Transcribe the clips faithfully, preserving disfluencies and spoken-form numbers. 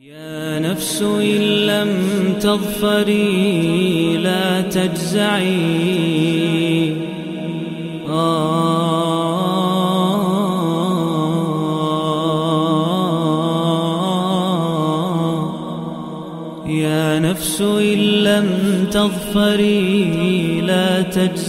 يا نفس إن لم تظفري لا تجزعي يا نفس إن لم تظفري لا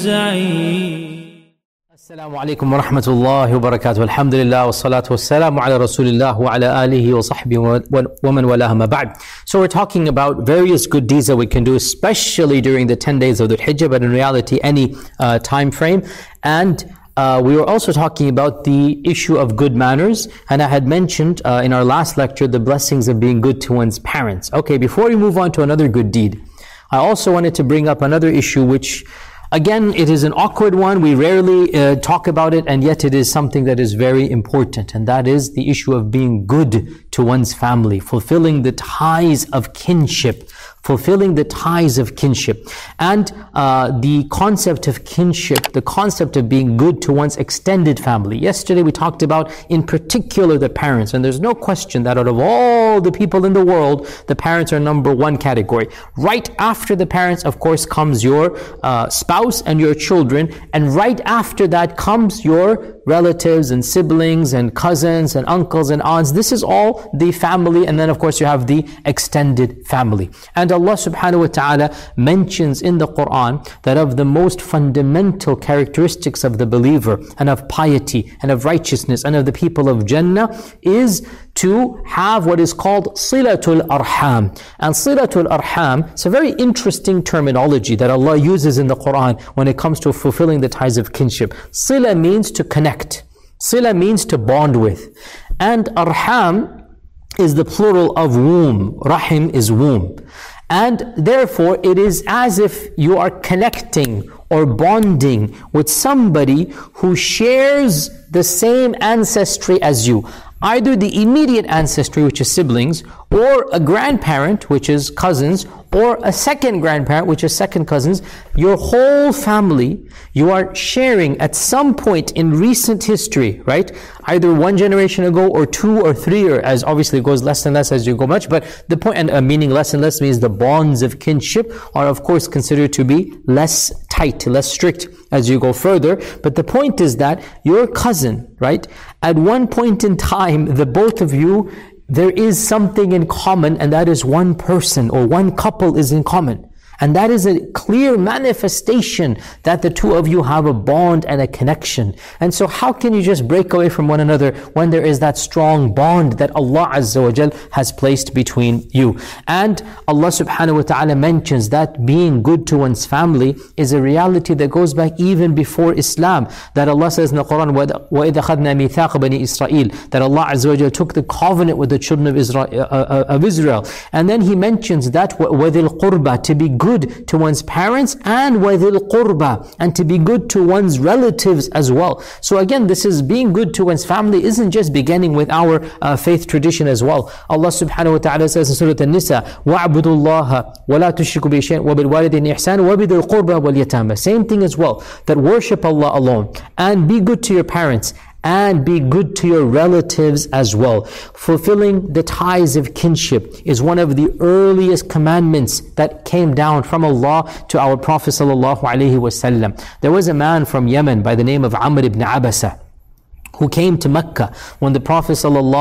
تجزعي. Assalamu alaikum wa rahmatullahi wa barakatuh. Alhamdulillah wa salatu wa salamu ala rasulillah wa ala alihi wa sahbihi wa man walaha ma ba'd. So we're talking about various good deeds that we can do, especially during the ten days of the Hijjah, but in reality any uh, time frame. And uh, we were also talking about the issue of good manners. And I had mentioned uh, in our last lecture the blessings of being good to one's parents. Okay, before we move on to another good deed, I also wanted to bring up another issue which, again, it is an awkward one. We rarely uh, talk about it, and yet it is something that is very important. And that is the issue of being good to one's family, fulfilling the ties of kinship, fulfilling the ties of kinship. And uh, the concept of kinship, the concept of being good to one's extended family. Yesterday we talked about, in particular, the parents. And there's no question that out of all the people in the world, the parents are number one category. Right after the parents, of course, comes your uh, spouse and your children. And right after that comes your relatives and siblings and cousins and uncles and aunts. This is all the family. And then, of course, you have the extended family. And Allah subhanahu wa ta'ala mentions in the Quran that of the most fundamental characteristics of the believer and of piety and of righteousness and of the people of Jannah is to have what is called Silatul Arham. And Silatul Arham, it's a very interesting terminology that Allah uses in the Quran when it comes to fulfilling the ties of kinship. Sila means to connect. Sila means to bond with. And Arham is the plural of womb. Rahim is womb. And therefore, it is as if you are connecting or bonding with somebody who shares the same ancestry as you. Either the immediate ancestry, which is siblings, or a grandparent, which is cousins, or a second grandparent, which is second cousins. Your whole family, you are sharing at some point in recent history, right? Either one generation ago, or two or three, or as obviously it goes less and less as you go much, but the point, and uh, meaning less and less means the bonds of kinship are of course considered to be less tight, less strict as you go further. But the point is that your cousin, right? At one point in time, the both of you, there is something in common, and that is one person or one couple is in common. And that is a clear manifestation that the two of you have a bond and a connection. And so how can you just break away from one another when there is that strong bond that Allah Azza wa Jal has placed between you? And Allah subhanahu wa ta'ala mentions that being good to one's family is a reality that goes back even before Islam. That Allah says in the Quran, وَإِذَا خَذْنَا مِيثَاقَ بَنِي إِسْرَائِيل, that Allah Azza wa Jal took the covenant with the children of Israel, uh, of Israel. And then He mentions that وَذِي الْقُرْبَى, to be good to one's parents, and وَذِي الْقُرْبَى, and to be good to one's relatives as well. So again, this is being good to one's family isn't just beginning with our uh, faith tradition as well. Allah subhanahu wa ta'ala says in Surah An-Nisa, وَعْبُدُوا اللَّهَ وَلَا تُشْرِكُوا بِهِ شَيْئًا وَبِالْوَالِدَيْنِ إِحْسَانًا وَبِذِي الْقُرْبَى وَالْيَتَامَى. Same thing as well, that worship Allah alone, and be good to your parents, and be good to your relatives as well. Fulfilling the ties of kinship is one of the earliest commandments that came down from Allah to our Prophet sallallahu alaihi wasallam. There was a man from Yemen by the name of Amr ibn Abasa, who came to Mecca when the Prophet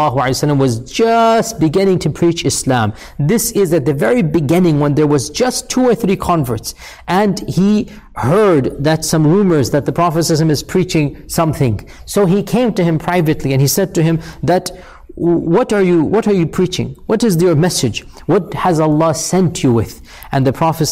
ﷺ was just beginning to preach Islam. This is at the very beginning when there was just two or three converts. And he heard that some rumors that the Prophet ﷺ is preaching something. So he came to him privately and he said to him that, what are you, what are you preaching? What is your message? What has Allah sent you with? And the Prophet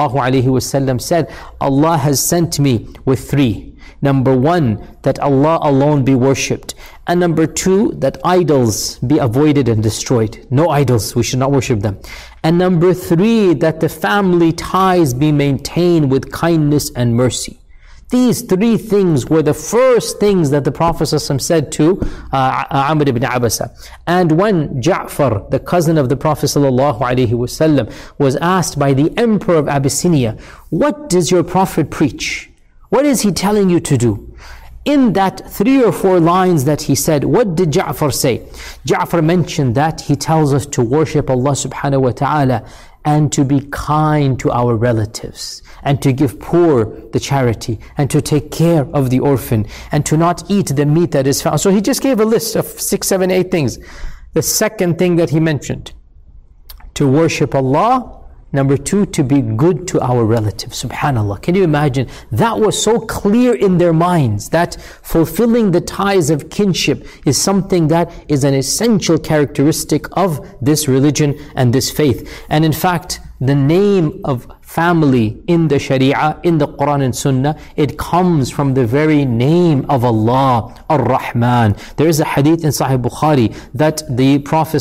ﷺ said, Allah has sent me with three. Number one, that Allah alone be worshipped. And number two, that idols be avoided and destroyed. No idols, we should not worship them. And number three, that the family ties be maintained with kindness and mercy. These three things were the first things that the Prophet ﷺ said to uh, Amr ibn Abasa. And when Ja'far, the cousin of the Prophet ﷺ, was asked by the Emperor of Abyssinia, what does your Prophet preach? What is he telling you to do? In that three or four lines that he said, what did Ja'far say? Ja'far mentioned that he tells us to worship Allah subhanahu wa ta'ala and to be kind to our relatives, and to give poor the charity, and to take care of the orphan, and to not eat the meat that is found. So he just gave a list of six, seven, eight things. The second thing that he mentioned, to worship Allah. Number two, to be good to our relatives. SubhanAllah. Can you imagine? That was so clear in their minds that fulfilling the ties of kinship is something that is an essential characteristic of this religion and this faith. And in fact, the name of family in the Sharia, in the Quran and Sunnah, it comes from the very name of Allah, Ar-Rahman. There is a hadith in Sahih Bukhari that the Prophet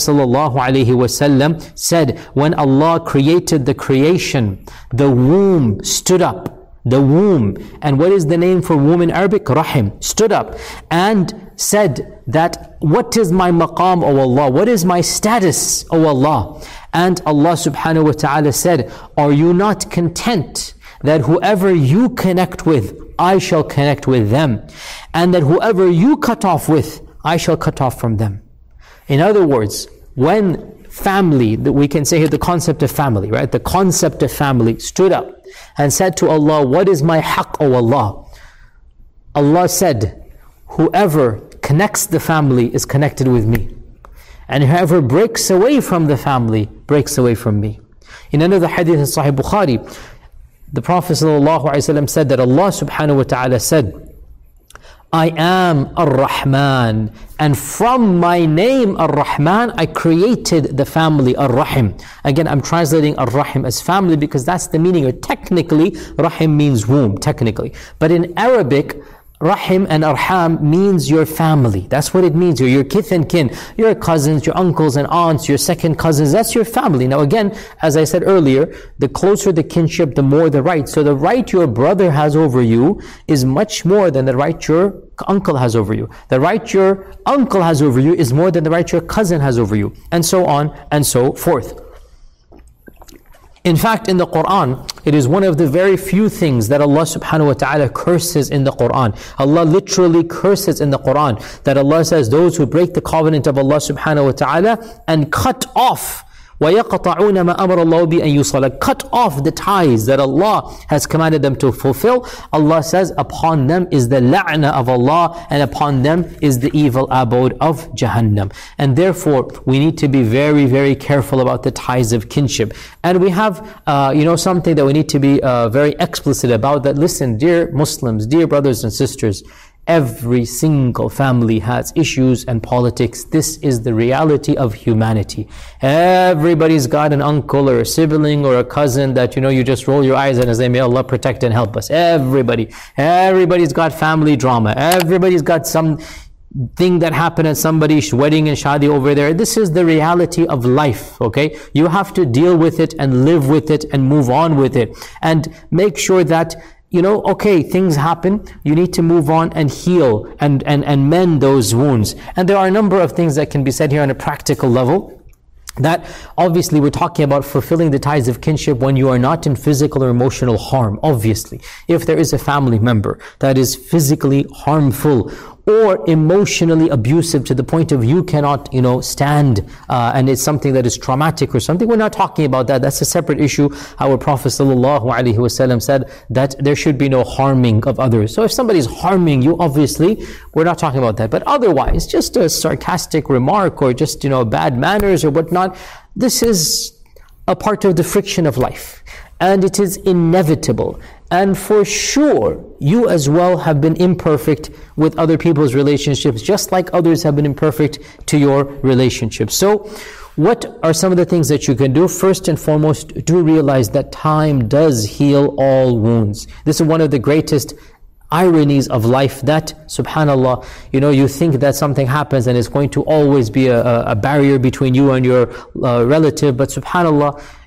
ﷺ said, when Allah created the creation, the womb stood up. The womb. And what is the name for womb in Arabic? Rahim. Stood up and said that, what is my maqam, O Allah? What is my status, O Allah? And Allah subhanahu wa ta'ala said, are you not content that whoever you connect with, I shall connect with them, and that whoever you cut off with, I shall cut off from them? In other words, when family, that we can say here the concept of family, right? The concept of family stood up and said to Allah, what is my haqq, O Allah? Allah said, whoever connects the family is connected with me. And whoever breaks away from the family, breaks away from me. In another hadith in Sahih Bukhari, the Prophet ﷺ said that Allah subhanahu wa ta'ala said, I am Ar-Rahman, and from my name Ar-Rahman, I created the family Ar-Rahim. Again, I'm translating Ar-Rahim as family because that's the meaning. Or technically, Rahim means womb, technically. But in Arabic, Rahim and Arham means your family. That's what it means. You're your kith and kin, your cousins, your uncles and aunts, your second cousins. That's your family. Now again, as I said earlier, the closer the kinship, the more the right. So the right your brother has over you is much more than the right your uncle has over you. The right your uncle has over you is more than the right your cousin has over you. And so on and so forth. In fact, in the Quran, it is one of the very few things that Allah subhanahu wa ta'ala curses in the Quran. Allah literally curses in the Quran that Allah says, those who break the covenant of Allah subhanahu wa ta'ala and cut off وَيَقْطَعُونَ مَا أَمَرَ اللَّهُ بِأَن يُوصَلَ, cut off the ties that Allah has commanded them to fulfill. Allah says, upon them is the la'na of Allah, and upon them is the evil abode of Jahannam. And therefore, we need to be very, very careful about the ties of kinship. And we have, uh, you know, something that we need to be uh, very explicit about, that listen, dear Muslims, dear brothers and sisters, every single family has issues and politics. This is the reality of humanity. Everybody's got an uncle or a sibling or a cousin that, you know, you just roll your eyes at and say, may Allah protect and help us. Everybody. Everybody's got family drama. Everybody's got some thing that happened at somebody's wedding and shadi over there. This is the reality of life, okay? You have to deal with it and live with it and move on with it. And make sure that, you know, okay, things happen, you need to move on and heal and, and, and mend those wounds. And there are a number of things that can be said here on a practical level. That obviously we're talking about fulfilling the ties of kinship when you are not in physical or emotional harm, obviously. If there is a family member that is physically harmful or emotionally abusive to the point of you cannot, you know, stand, uh, and it's something that is traumatic or something, we're not talking about that. That's a separate issue. Our Prophet ﷺ said that there should be no harming of others. So if somebody's harming you, obviously, we're not talking about that. But otherwise, just a sarcastic remark or just, you know, bad manners or whatnot, this is a part of the friction of life. And it is inevitable. And for sure, you as well have been imperfect with other people's relationships, just like others have been imperfect to your relationships. So, what are some of the things that you can do? First and foremost, do realize that time does heal all wounds. This is one of the greatest ironies of life, that, subhanallah, you know, you think that something happens and it's going to always be a, a barrier between you and your uh, relative, but subhanallah,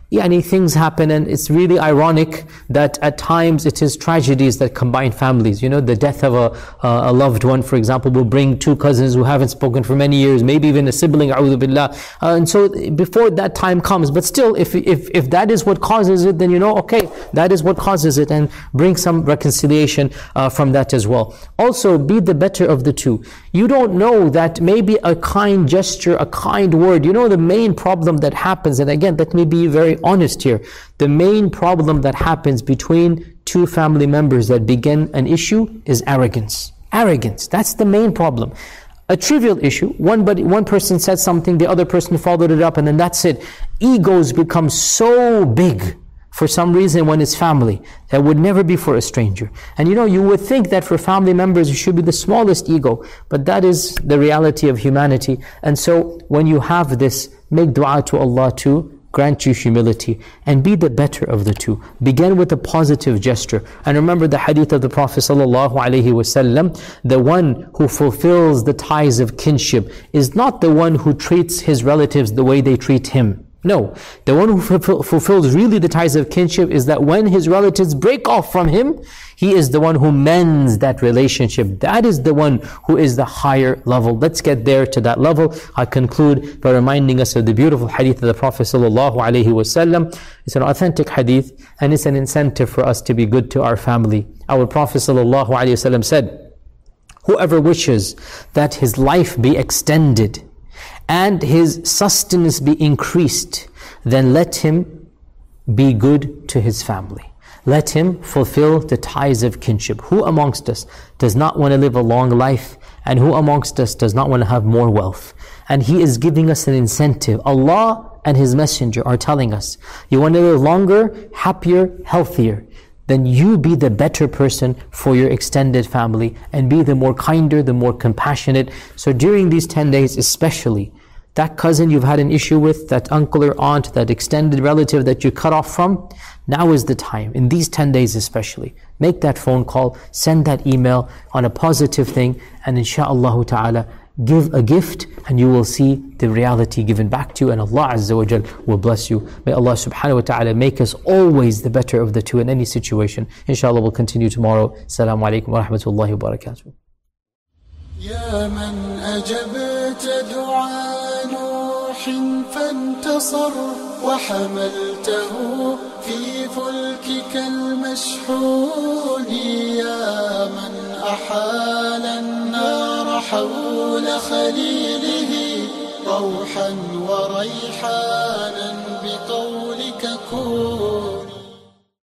Yani things happen, and it's really ironic that at times it is tragedies that combine families. You know, the death of a, uh, a loved one, for example, will bring two cousins who haven't spoken for many years, maybe even a sibling, a'udhu billah. Uh, and so before that time comes, but still, if, if, if that is what causes it, then you know, okay, that is what causes it, and bring some reconciliation uh, from that as well. Also, be the better of the two. You don't know that maybe a kind gesture, a kind word, you know the main problem that happens, and again, let me be very honest here. The main problem that happens between two family members that begin an issue is arrogance. Arrogance, that's the main problem. A trivial issue, one, but one person said something, the other person followed it up, and then that's it. Egos become so big for some reason when it's family, that would never be for a stranger. And you know, you would think that for family members it should be the smallest ego, but that is the reality of humanity. And so when you have this, make dua to Allah to grant you humility, and be the better of the two. Begin with a positive gesture. And remember the hadith of the Prophet sallallahu alaihi wasallam, the one who fulfills the ties of kinship is not the one who treats his relatives the way they treat him. No, the one who fulfills really the ties of kinship is that when his relatives break off from him, he is the one who mends that relationship. That is the one who is the higher level. Let's get there to that level. I conclude by reminding us of the beautiful hadith of the Prophet sallallahu alaihi wasallam. It's an authentic hadith, and it's an incentive for us to be good to our family. Our Prophet sallallahu alaihi wasallam said, whoever wishes that his life be extended and his sustenance be increased, then let him be good to his family. Let him fulfill the ties of kinship. Who amongst us does not want to live a long life? And who amongst us does not want to have more wealth? And He is giving us an incentive. Allah and His Messenger are telling us, you want to live longer, happier, healthier, then you be the better person for your extended family, and be the more kinder, the more compassionate. So during these ten days especially, that cousin you've had an issue with, that uncle or aunt, that extended relative that you cut off from, now is the time, in these ten days especially. Make that phone call, send that email on a positive thing, and insha'Allah ta'ala, give a gift, and you will see the reality given back to you, and Allah Azza wa Jal will bless you. May Allah subhanahu wa ta'ala make us always the better of the two in any situation. Inshallah, we'll continue tomorrow. Assalamu alaikum wa rahmatullahi wa barakatuh. يا من أجبت دعاء نوح فانتصر وحملته في فلكك المشحون يا من أحال النار حول خليله روحا وريحانا بقولك كن